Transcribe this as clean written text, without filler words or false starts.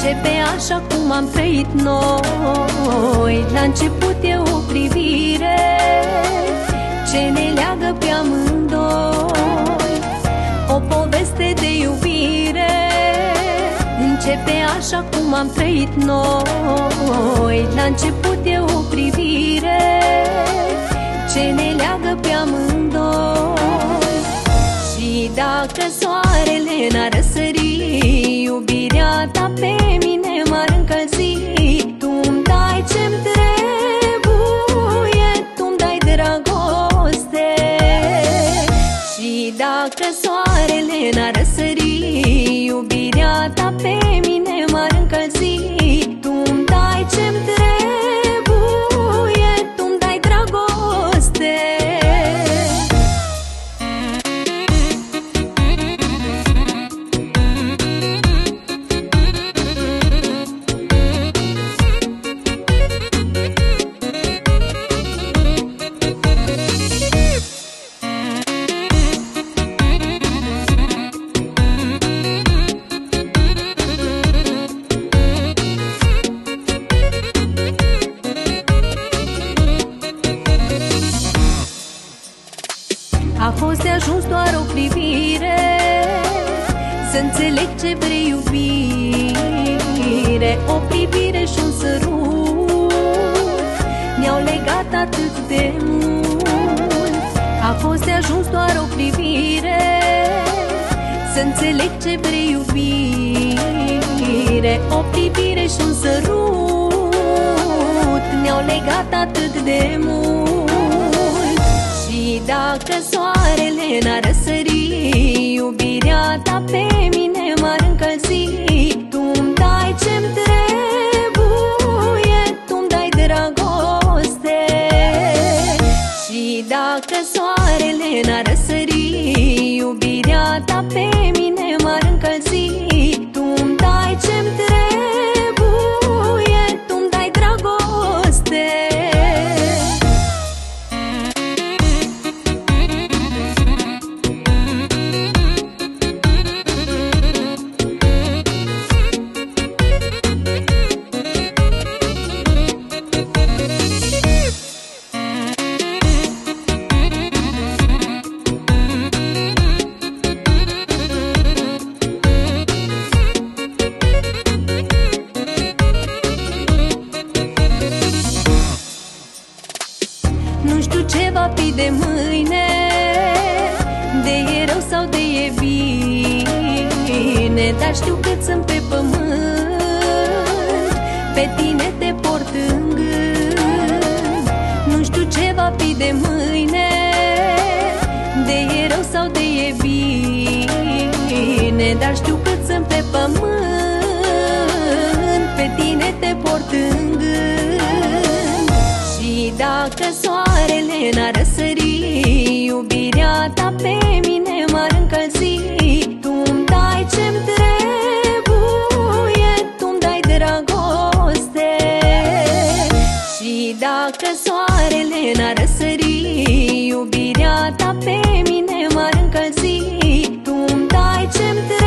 Începe așa cum am trăit noi. La început e o privire ce ne leagă pe amândoi, o poveste de iubire. Începe așa cum am trăit noi. La început e o privire ce ne leagă pe amândoi. Și dacă soarele n-ar răsări, iubirea ta pe mine m-ar încălzi. Tu-mi dai ce-mi trebuie, tu-mi dai dragoste. Și dacă soarele n-ar răsări, iubirea ta pe mine m-ar încălzi. Tu-mi dai ce-mi trebuie, tu-mi dai dragoste. A fost de ajuns doar o privire să înțeleg ce vrei, iubire. O privire și un sărut ne-au legat atât de mult. A fost de ajuns doar o privire să înțeleg ce vrei, iubire. O privire și un sărut ne-au legat atât de mult. Și dacă soarele n-ar răsări, iubirea ta pe mine m-ar încălzi. Tu-mi dai ce-mi trebuie, tu-mi dai dragoste. Și dacă soarele n-ar răsări, iubirea ta pe mine m-ar încălzi. Tu-mi dai ce-mi trebuie, tu-mi dai dragoste. Nu știu ce va fi de mâine, de e rău sau de e bine, dar știu cât sunt pe pământ, pe tine te port în gând. Nu știu ce va fi de mâine, de e rău sau de e bine, dar știu cât sunt pe pământ, pe tine te port în gând. Și dacă soarele n-ar răsări, iubirea ta pe mine m-ar încălzi. Tu-mi dai ce-mi trebuie, tu-mi dai dragoste. Și dacă soarele n-ar răsări, iubirea ta pe mine m-ar încălzi. Tu-mi dai ce-mi trebuie,